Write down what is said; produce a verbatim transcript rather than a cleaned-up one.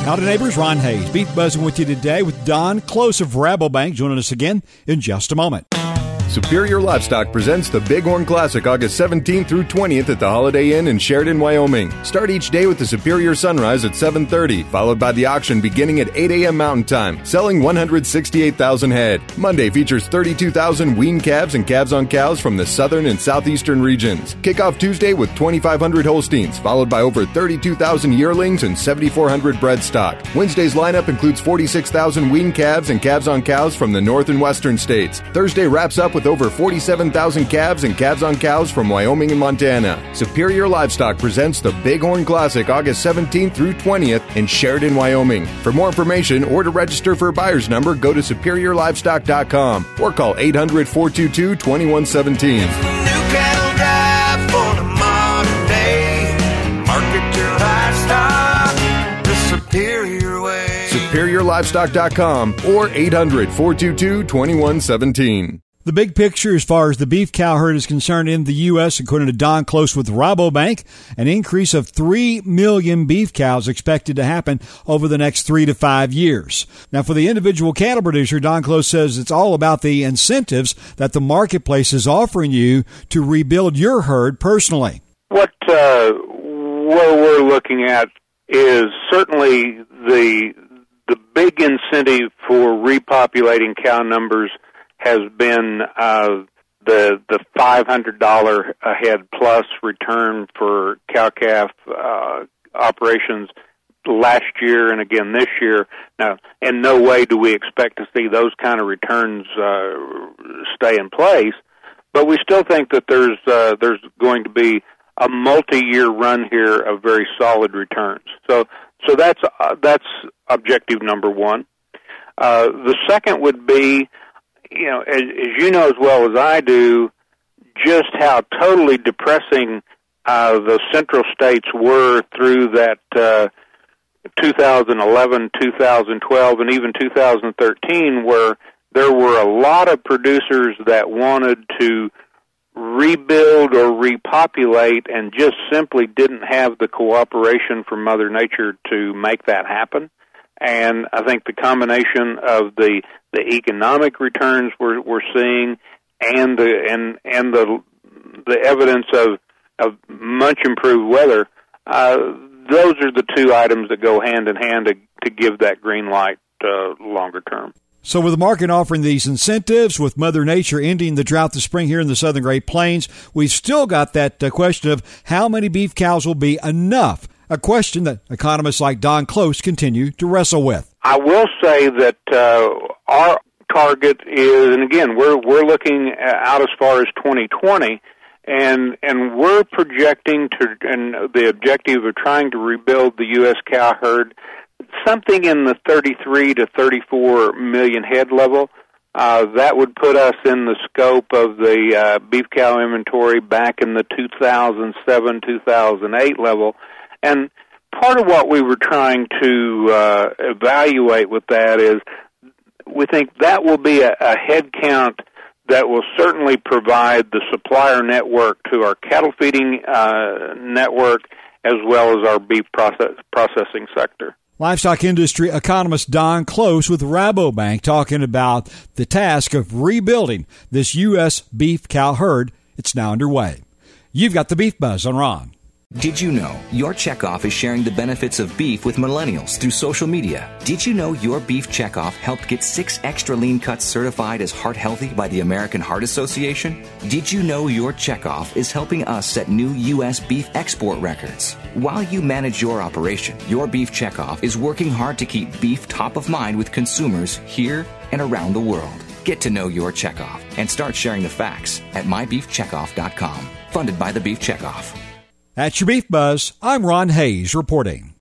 Howdy neighbors, Ron Hayes, Beef Buzzing with you today with Don Close of Rabobank joining us again in just a moment. Superior Livestock presents the Bighorn Classic August seventeenth through twentieth at the Holiday Inn in Sheridan, Wyoming. Start each day with the Superior Sunrise at seven thirty, followed by the auction beginning at eight a.m. Mountain Time, selling one hundred sixty-eight thousand head. Monday features thirty-two thousand weaned calves and calves on cows from the southern and southeastern regions. Kickoff Tuesday with twenty-five hundred Holsteins, followed by over thirty-two thousand yearlings and seventy-four hundred bred stock. Wednesday's lineup includes forty-six thousand weaned calves and calves on cows from the north and western states. Thursday wraps up with over forty-seven thousand calves and calves on cows from Wyoming and Montana. Superior Livestock presents the Bighorn Classic August seventeenth through twentieth in Sheridan, Wyoming. For more information or to register for a buyer's number, go to superior livestock dot com or call eight hundred, four two two, two one one seven. It's the new cattle drive for the modern day. Market your livestock the Superior way. superior livestock dot com or eight hundred, four two two, two one one seven. The big picture as far as the beef cow herd is concerned in the U S, according to Don Close with Rabobank, an increase of three million beef cows expected to happen over the next three to five years. Now, for the individual cattle producer, Don Close says it's all about the incentives that the marketplace is offering you to rebuild your herd personally. What, uh, what we're looking at is certainly the, the big incentive for repopulating cow numbers has been uh, the the five hundred dollars a head plus return for cow-calf uh, operations last year and again this year. Now, in no way do we expect to see those kind of returns uh, stay in place, but we still think that there's uh, there's going to be a multi-year run here of very solid returns. So so that's uh, that's objective number one. Uh, the second would be, you know, as, as you know as well as I do, just how totally depressing uh, the central states were through that uh, two thousand eleven, two thousand twelve, and even two thousand thirteen, where there were a lot of producers that wanted to rebuild or repopulate and just simply didn't have the cooperation from Mother Nature to make that happen. And I think the combination of the the economic returns we're we're seeing and the and and the the evidence of of much improved weather, uh, those are the two items that go hand in hand to to give that green light uh, longer term. So with the market offering these incentives, with Mother Nature ending the drought this spring here in the Southern Great Plains, we've still got that uh, question of how many beef cows will be enough. A question that economists like Don Close continue to wrestle with. I will say that uh, our target is, and again, we're we're looking out as far as twenty twenty, and and we're projecting to, and the objective of trying to rebuild the U S cow herd, something in the thirty-three to thirty-four million head level. Uh, that would put us in the scope of the uh, beef cow inventory back in the two thousand seven, two thousand eight level. And part of what we were trying to uh, evaluate with that is we think that will be a, a head count that will certainly provide the supplier network to our cattle feeding uh, network as well as our beef process, processing sector. Livestock industry economist Don Close with Rabobank talking about the task of rebuilding this U S beef cow herd. It's now underway. You've got the Beef Buzz on Ron. Did you know your checkoff is sharing the benefits of beef with millennials through social media? Did you know your beef checkoff helped get six extra lean cuts certified as heart healthy by the American Heart Association? Did you know your checkoff is helping us set new U S beef export records? While you manage your operation, your beef checkoff is working hard to keep beef top of mind with consumers here and around the world. Get to know your checkoff and start sharing the facts at my beef checkoff dot com. Funded by the Beef Checkoff. At your Beef Buzz, I'm Ron Hayes reporting.